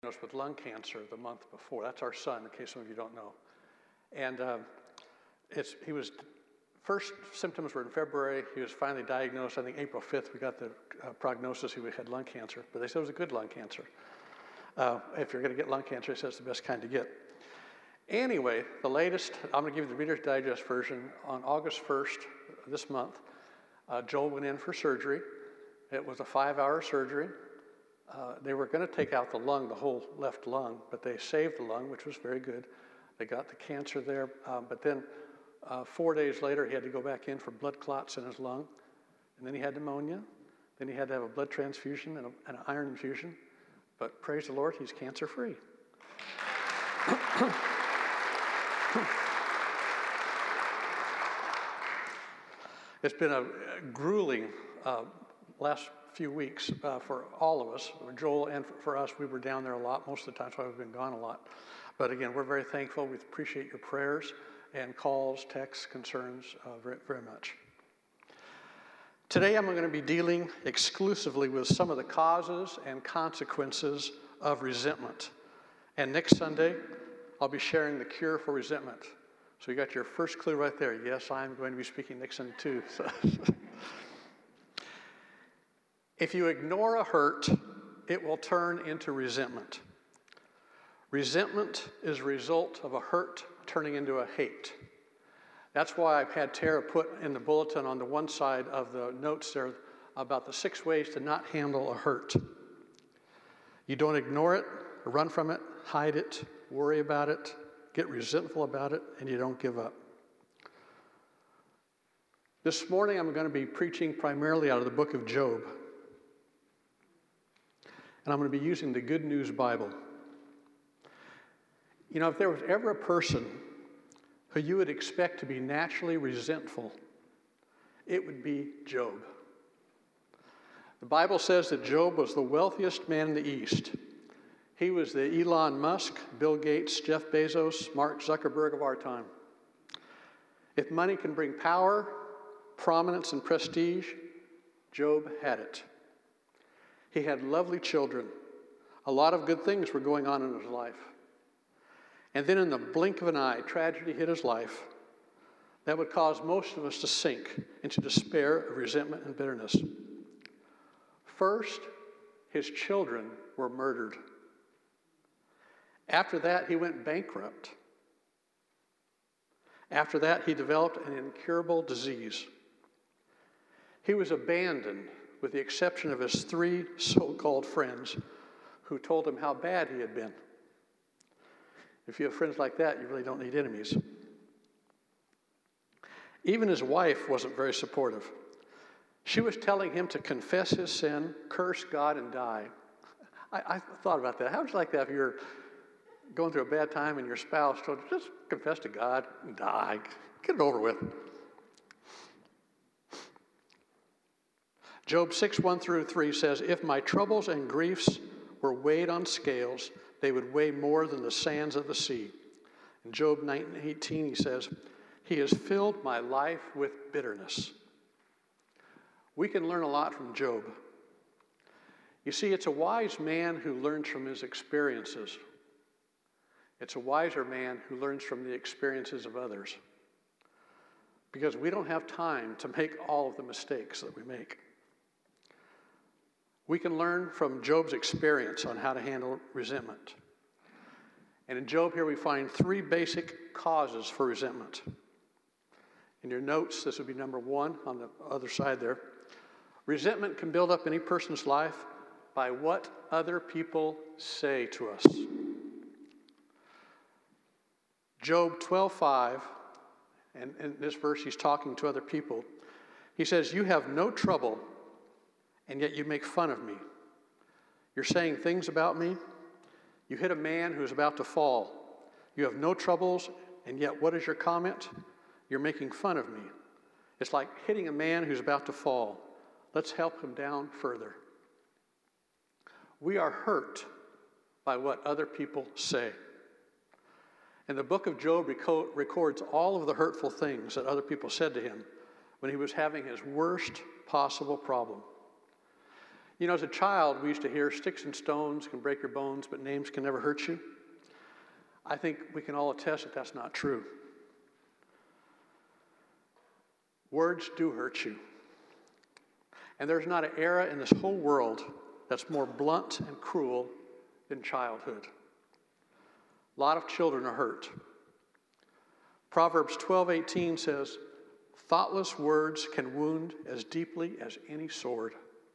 diagnosed with lung cancer the month before. That's our son, in case some of you don't know. And first symptoms were in February. He was finally diagnosed, I think April 5th, we got the prognosis he had lung cancer, but they said it was a good lung cancer. If you're gonna get lung cancer, they said it's the best kind to get. Anyway, the latest, I'm gonna give you the Reader's Digest version. On August 1st, this month, Joel went in for surgery. It was a 5-hour surgery. They were gonna take out the lung, the whole left lung, but they saved the lung, which was very good. They got the cancer there, but then 4 days later, he had to go back in for blood clots in his lung, and then he had pneumonia. Then he had to have a blood transfusion and an iron infusion, but praise the Lord, he's cancer-free. It's been a grueling last few weeks for all of us. Joel and for us, we were down there a lot. Most of the time, so we've been gone a lot. But again, we're very thankful. We appreciate your prayers and calls, texts, concerns very, very much. Today, I'm going to be dealing exclusively with some of the causes and consequences of resentment. And next Sunday, I'll be sharing the cure for resentment. So you got your first clue right there. Yes, I'm going to be speaking next Sunday too. So if you ignore a hurt, it will turn into resentment. Resentment is a result of a hurt turning into a hate. That's why I've had Tara put in the bulletin on the one side of the notes there about the 6 ways to not handle a hurt. You don't ignore it, run from it, hide it, worry about it, get resentful about it, and you don't give up. This morning I'm going to be preaching primarily out of the book of Job. And I'm going to be using the Good News Bible. You know, if there was ever a person who you would expect to be naturally resentful, it would be Job. The Bible says that Job was the wealthiest man in the East. He was the Elon Musk, Bill Gates, Jeff Bezos, Mark Zuckerberg of our time. If money can bring power, prominence, and prestige, Job had it. He had lovely children. A lot of good things were going on in his life. And then in the blink of an eye, tragedy hit his life that would cause most of us to sink into despair of resentment and bitterness. First, his children were murdered. After that, he went bankrupt. After that, he developed an incurable disease. He was abandoned with the exception of his 3 so-called friends who told him how bad he had been. If you have friends like that, you really don't need enemies. Even his wife wasn't very supportive. She was telling him to confess his sin, curse God, and die. I thought about that. How would you like that if you're going through a bad time and your spouse told you, just confess to God and die. Get it over with. Job 6:1-3 says, if my troubles and griefs were weighed on scales, they would weigh more than the sands of the sea. In Job 9:18, he says, he has filled my life with bitterness. We can learn a lot from Job. You see, it's a wise man who learns from his experiences. It's a wiser man who learns from the experiences of others. Because we don't have time to make all of the mistakes that we make. We can learn from Job's experience on how to handle resentment. And in Job here we find 3 basic causes for resentment. In your notes, this would be number 1 on the other side there. Resentment can build up in any person's life by what other people say to us. Job 12:5, and in this verse he's talking to other people. He says, you have no trouble, and yet you make fun of me. You're saying things about me. You hit a man who's about to fall. You have no troubles, and yet what is your comment? You're making fun of me. It's like hitting a man who's about to fall. Let's help him down further. We are hurt by what other people say. And the book of Job records all of the hurtful things that other people said to him when he was having his worst possible problem. You know, as a child, we used to hear sticks and stones can break your bones, but names can never hurt you. I think we can all attest that that's not true. Words do hurt you. And there's not an era in this whole world that's more blunt and cruel than childhood. A lot of children are hurt. Proverbs 12:18 says, "Thoughtless words can wound as deeply as any sword."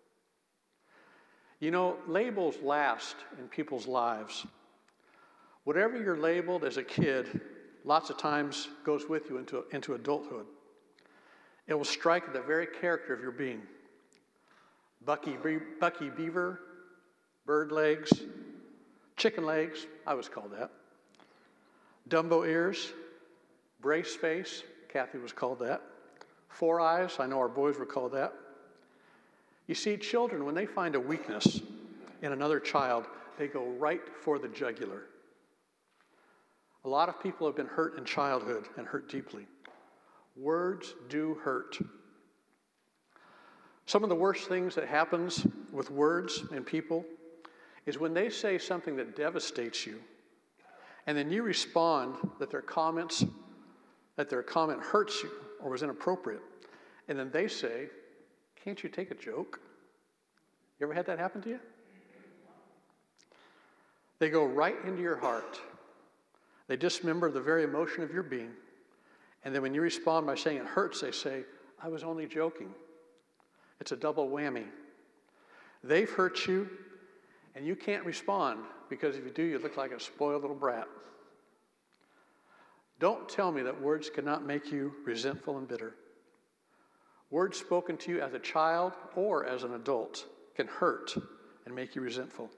You know, labels last in people's lives. Whatever you're labeled as a kid, lots of times goes with you into adulthood. It will strike at the very character of your being. Bucky Beaver, bird legs, chicken legs, I was called that. Dumbo ears, brace face, Kathy was called that. 4 eyes, I know our boys were called that. You see, children, when they find a weakness in another child, they go right for the jugular. A lot of people have been hurt in childhood and hurt deeply. Words do hurt. Some of the worst things that happens with words and people is when they say something that devastates you, and then you respond that their comment hurts you or was inappropriate, and then they say, "Can't you take a joke?" You ever had that happen to you? They go right into your heart. They dismember the very emotion of your being. And then when you respond by saying it hurts, they say, "I was only joking." It's a double whammy. They've hurt you, and you can't respond because if you do, you look like a spoiled little brat. Don't tell me that words cannot make you resentful and bitter. Words spoken to you as a child or as an adult can hurt and make you resentful.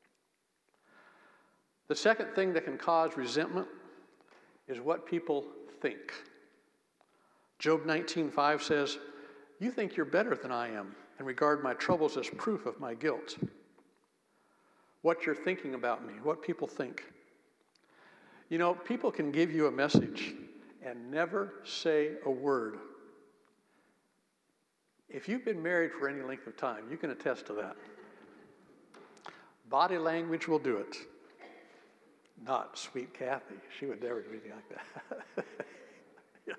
The second thing that can cause resentment is what people think. Job 19:5 says, "You think you're better than I am and regard my troubles as proof of my guilt." What you're thinking about me, what people think. You know, people can give you a message and never say a word. If you've been married for any length of time, you can attest to that. Body language will do it. Not sweet Kathy. She would never do anything like that. Yeah.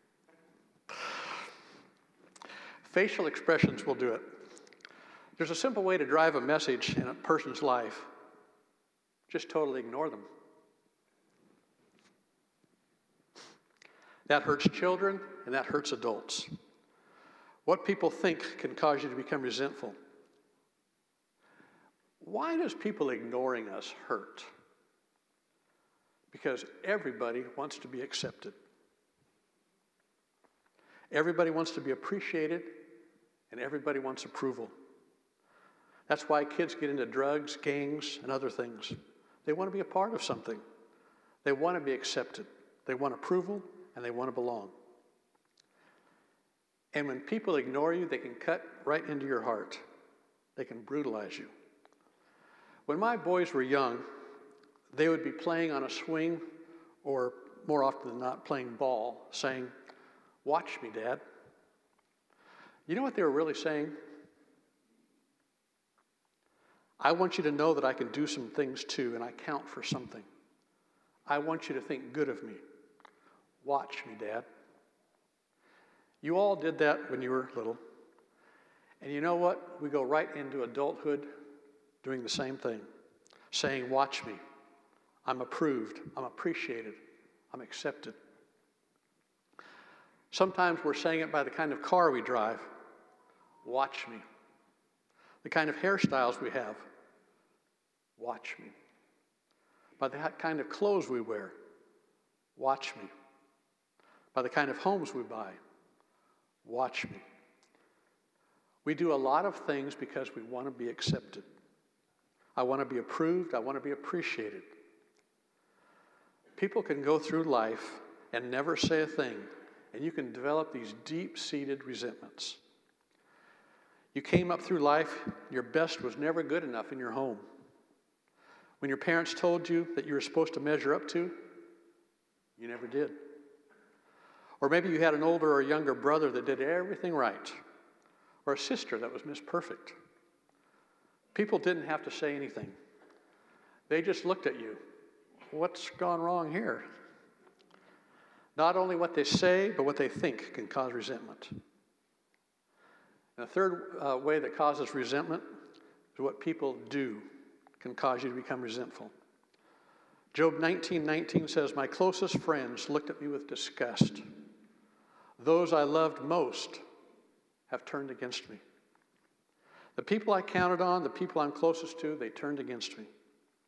Facial expressions will do it. There's a simple way to drive a message in a person's life. Just totally ignore them. That hurts children and that hurts adults. What people think can cause you to become resentful. Why does people ignoring us hurt? Because everybody wants to be accepted. Everybody wants to be appreciated, and everybody wants approval. That's why kids get into drugs, gangs, and other things. They want to be a part of something. They want to be accepted. They want approval, and they want to belong. And when people ignore you, they can cut right into your heart. They can brutalize you. When my boys were young, they would be playing on a swing, or more often than not, playing ball, saying, "Watch me, Dad." You know what they were really saying? I want you to know that I can do some things too, and I count for something. I want you to think good of me. Watch me, Dad. You all did that when you were little. And you know what? We go right into adulthood doing the same thing, saying, "Watch me. I'm approved. I'm appreciated. I'm accepted." Sometimes we're saying it by the kind of car we drive. Watch me. The kind of hairstyles we have. Watch me. By the kind of clothes we wear. Watch me. By the kind of homes we buy. Watch me. We do a lot of things because we want to be accepted. I want to be approved. I want to be appreciated. People can go through life and never say a thing, and you can develop these deep-seated resentments. You came up through life, your best was never good enough in your home. When your parents told you that you were supposed to measure up to, you never did. Or maybe you had an older or younger brother that did everything right, or a sister that was Miss Perfect. People didn't have to say anything. They just looked at you. What's gone wrong here? Not only what they say, but what they think can cause resentment. And the third way that causes resentment is what people do can cause you to become resentful. Job 19:19 says, "My closest friends looked at me with disgust. Those I loved most have turned against me." The people I counted on, the people I'm closest to, they turned against me.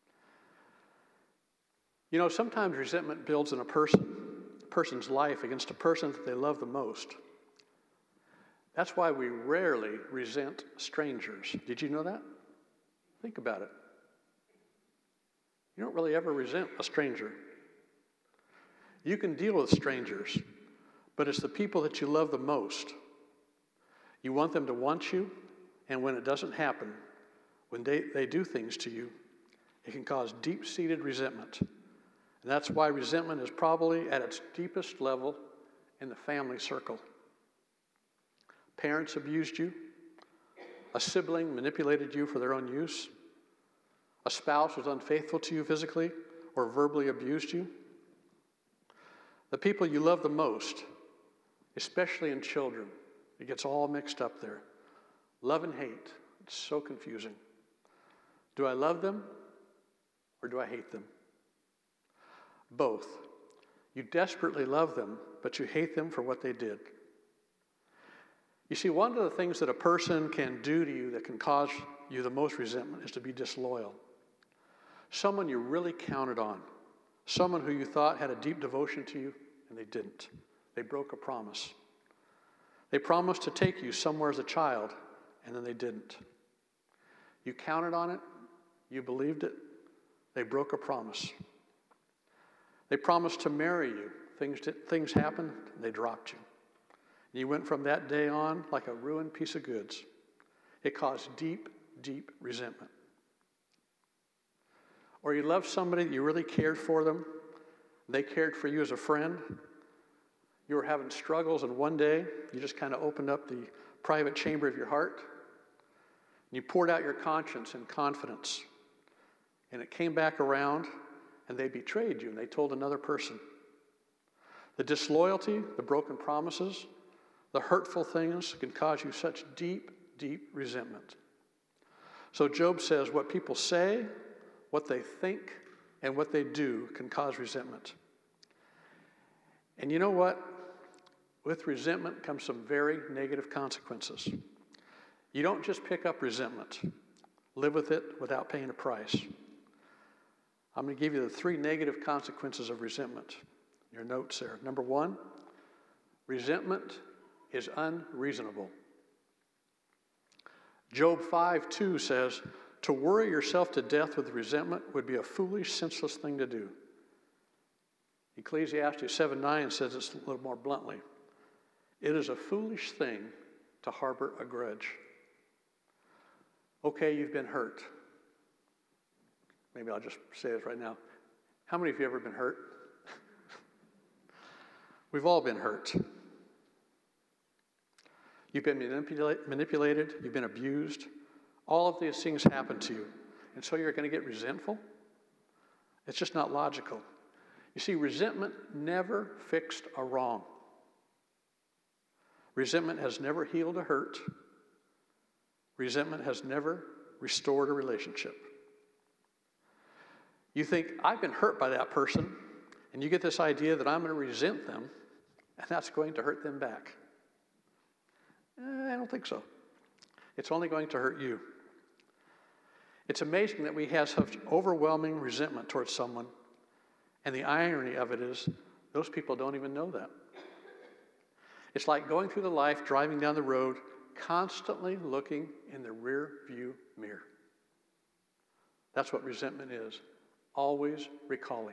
You know, sometimes resentment builds in a person's life against a person that they love the most. That's why we rarely resent strangers. Did you know that? Think about it. You don't really ever resent a stranger. You can deal with strangers, but it's the people that you love the most. You want them to want you, and when it doesn't happen, when they do things to you, it can cause deep-seated resentment. And that's why resentment is probably at its deepest level in the family circle. Parents abused you. A sibling manipulated you for their own use. A spouse was unfaithful to you physically or verbally abused you. The people you love the most, especially in children, it gets all mixed up there. Love and hate, it's so confusing. Do I love them or do I hate them? Both. You desperately love them, but you hate them for what they did. You see, one of the things that a person can do to you that can cause you the most resentment is to be disloyal. Someone you really counted on. Someone who you thought had a deep devotion to you, and they didn't. They broke a promise. They promised to take you somewhere as a child, and then they didn't. You counted on it. You believed it. They broke a promise. They promised to marry you. Things happened, and they dropped you. And you went from that day on like a ruined piece of goods. It caused deep, deep resentment. Or you loved somebody, you really cared for them. They cared for you as a friend. You were having struggles, and one day you just kind of opened up the private chamber of your heart. And you poured out your conscience and confidence. And it came back around, and they betrayed you, and they told another person. The disloyalty, the broken promises, the hurtful things can cause you such deep, deep resentment. So Job says what people say, what they think, and what they do can cause resentment. And you know what? With resentment comes some very negative consequences. You don't just pick up resentment. Live with it without paying a price. I'm going to give you the 3 negative consequences of resentment. Your notes there. Number 1, resentment is unreasonable. Job 5:2 says, "To worry yourself to death with resentment would be a foolish, senseless thing to do." Ecclesiastes 7:9 says this a little more bluntly. "It is a foolish thing to harbor a grudge." Okay, you've been hurt. Maybe I'll just say this right now. How many of you have ever been hurt? We've all been hurt. You've been manipulated. You've been abused. All of these things happen to you. And so you're going to get resentful? It's just not logical. You see, resentment never fixed a wrong. Resentment has never healed a hurt. Resentment has never restored a relationship. You think, I've been hurt by that person, and you get this idea that I'm going to resent them, and that's going to hurt them back. I don't think so. It's only going to hurt you. It's amazing that we have such overwhelming resentment towards someone, and the irony of it is, those people don't even know that. It's like going through the life, driving down the road, constantly looking in the rear view mirror. That's what resentment is. Always recalling.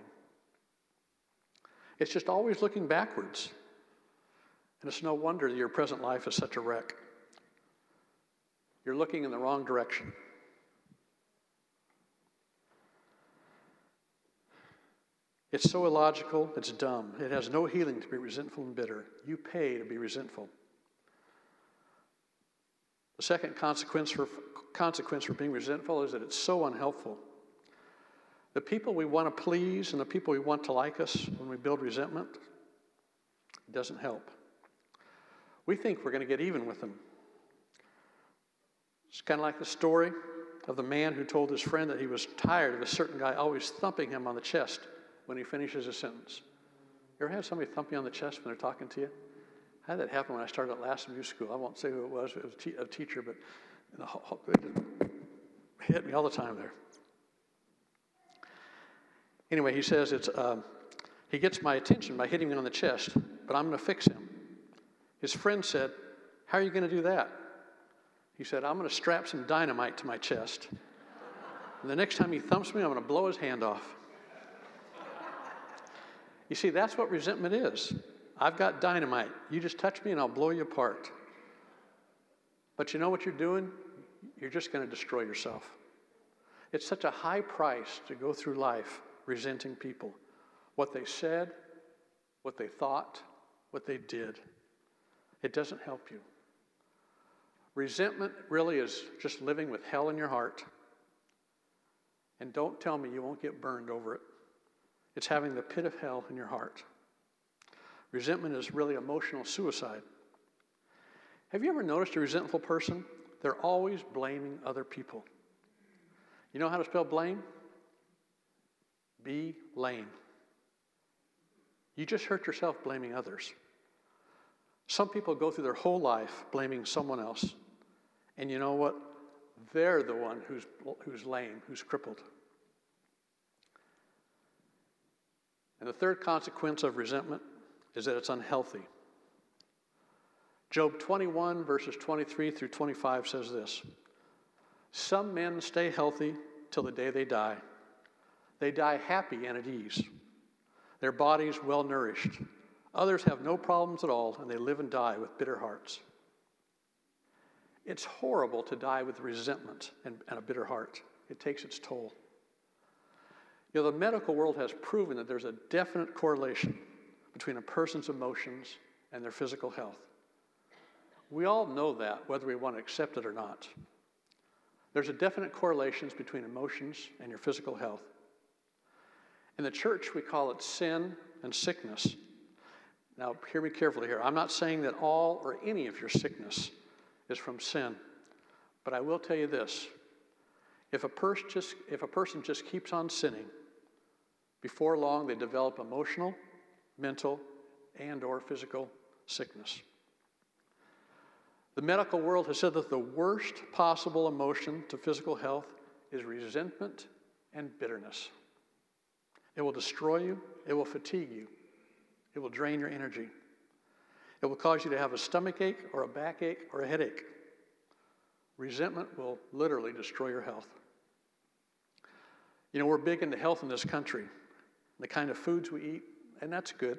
It's just always looking backwards. And it's no wonder that your present life is such a wreck. You're looking in the wrong direction. It's so illogical, it's dumb. It has no healing to be resentful and bitter. You pay to be resentful. The second consequence for being resentful is that it's so unhelpful. The people we want to please and the people we want to like us, when we build resentment, it doesn't help. We think we're going to get even with them. It's kind of like the story of the man who told his friend that he was tired of a certain guy always thumping him on the chest when he finishes a sentence. You ever had somebody thump you on the chest when they're talking to you? I had that happen when I started at Last View School. I won't say who it was. It was a teacher, but it just hit me all the time there. Anyway, he says he gets my attention by hitting me on the chest, but I'm going to fix him. His friend said, "How are you going to do that?" He said, "I'm going to strap some dynamite to my chest, and the next time he thumps me, I'm going to blow his hand off." You see, that's what resentment is. I've got dynamite. You just touch me and I'll blow you apart. But you know what you're doing? You're just going to destroy yourself. It's such a high price to go through life resenting people. What they said, what they thought, what they did. It doesn't help you. Resentment really is just living with hell in your heart. And don't tell me you won't get burned over it. It's having the pit of hell in your heart. Resentment is really emotional suicide. Have you ever noticed a resentful person? They're always blaming other people. You know how to spell blame? Be lame. You just hurt yourself blaming others. Some people go through their whole life blaming someone else. And you know what? They're the one who's lame, who's crippled. And the third consequence of resentment is that it's unhealthy. Job 21, verses 23 through 25 says this: "Some men stay healthy till the day they die. They die happy and at ease, their bodies well nourished. Others have no problems at all, and they live and die with bitter hearts." It's horrible to die with resentment and a bitter heart. It takes its toll. You know, the medical world has proven that there's a definite correlation between a person's emotions and their physical health. We all know that, whether we want to accept it or not. There's a definite correlation between emotions and your physical health. In the church, we call it sin and sickness. Now, hear me carefully here. I'm not saying that all or any of your sickness is from sin, but I will tell you this. If a person just keeps on sinning, before long they develop emotional, mental, and or physical sickness. The medical world has said that the worst possible emotion to physical health is resentment and bitterness. It will destroy you. It will fatigue you. It will drain your energy. It will cause you to have a stomach ache or a backache or a headache. Resentment will literally destroy your health. You know, we're big into health in this country, the kind of foods we eat, and that's good.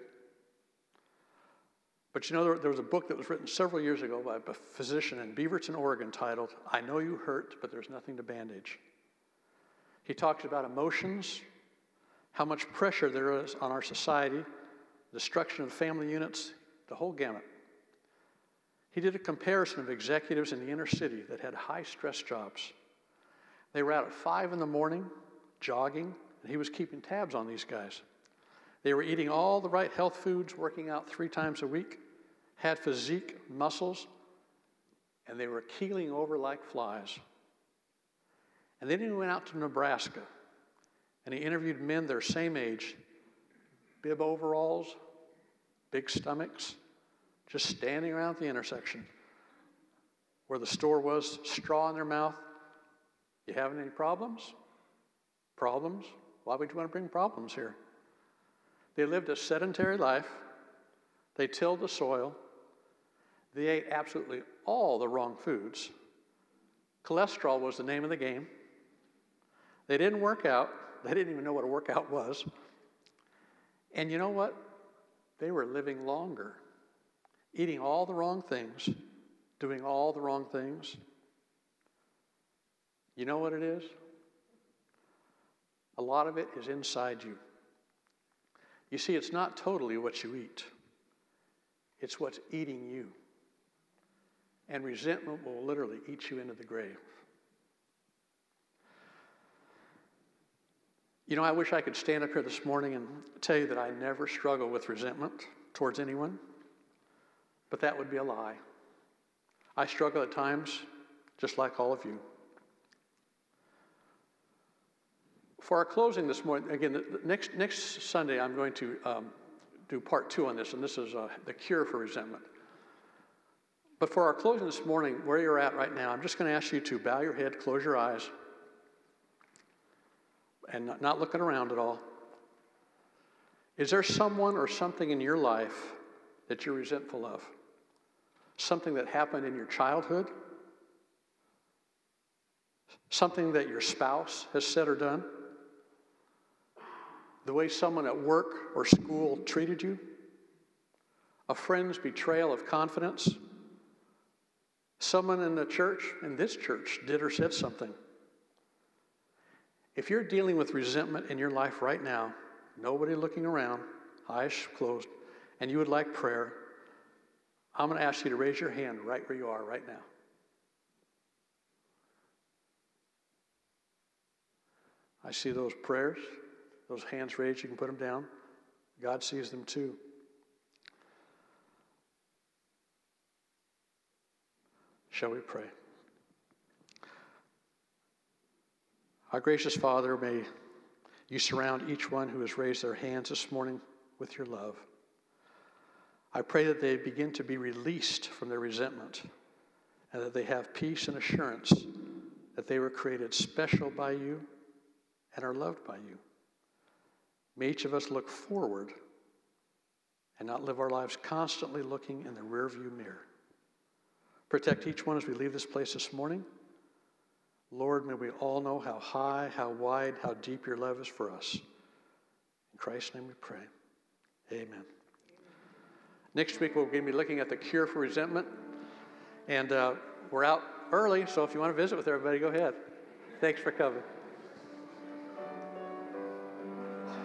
But you know, there was a book that was written several years ago by a physician in Beaverton, Oregon, titled, "I Know You Hurt, But There's Nothing to Bandage." He talks about emotions, how much pressure there is on our society, destruction of family units, the whole gamut. He did a comparison of executives in the inner city that had high-stress jobs. They were out at 5 in the morning, jogging, and he was keeping tabs on these guys. They were eating all the right health foods, working out 3 times a week, had physique, muscles, and they were keeling over like flies. And then he went out to Nebraska, and he interviewed men their same age, bib overalls, big stomachs, just standing around at the intersection where the store was, straw in their mouth. "You having any problems?" "Problems? Why would you want to bring problems here?" They lived a sedentary life. They tilled the soil. They ate absolutely all the wrong foods. Cholesterol was the name of the game. They didn't work out. They didn't even know what a workout was. And you know what? They were living longer, eating all the wrong things, doing all the wrong things. You know what it is? A lot of it is inside you. You see, it's not totally what you eat. It's what's eating you. And resentment will literally eat you into the grave. You know, I wish I could stand up here this morning and tell you that I never struggle with resentment towards anyone, but that would be a lie. I struggle at times, just like all of you. For our closing this morning, again, next Sunday, I'm going to do part 2 on this, and this is the cure for resentment. But for our closing this morning, where you're at right now, I'm just going to ask you to bow your head, close your eyes, and not looking around at all. Is there someone or something in your life that you're resentful of? Something that happened in your childhood? Something that your spouse has said or done? The way someone at work or school treated you? A friend's betrayal of confidence? Someone in the church, in this church, did or said something. If you're dealing with resentment in your life right now, nobody looking around, eyes closed, and you would like prayer, I'm going to ask you to raise your hand right where you are right now. I see those prayers, those hands raised. You can put them down. God sees them too. Shall we pray? Our gracious Father, may you surround each one who has raised their hands this morning with your love. I pray that they begin to be released from their resentment and that they have peace and assurance that they were created special by you and are loved by you. May each of us look forward and not live our lives constantly looking in the rearview mirror. Protect each one as we leave this place this morning. Lord, may we all know how high, how wide, how deep your love is for us. In Christ's name we pray. Amen. Next week, we're going to be looking at the cure for resentment. And we're out early, so if you want to visit with everybody, go ahead. Thanks for coming.